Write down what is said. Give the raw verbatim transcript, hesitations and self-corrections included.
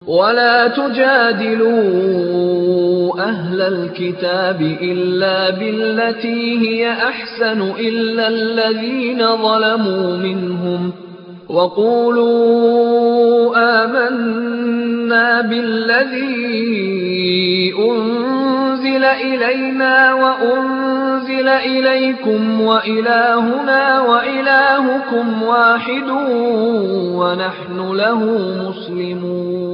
ولا تجادلوا أهل الكتاب إلا بالتي هي أحسن إلا الذين ظلموا منهم وقولوا آمنا بالذي أنزل إلينا وأنزل إليكم وإلهنا وإلهكم واحد ونحن له مسلمون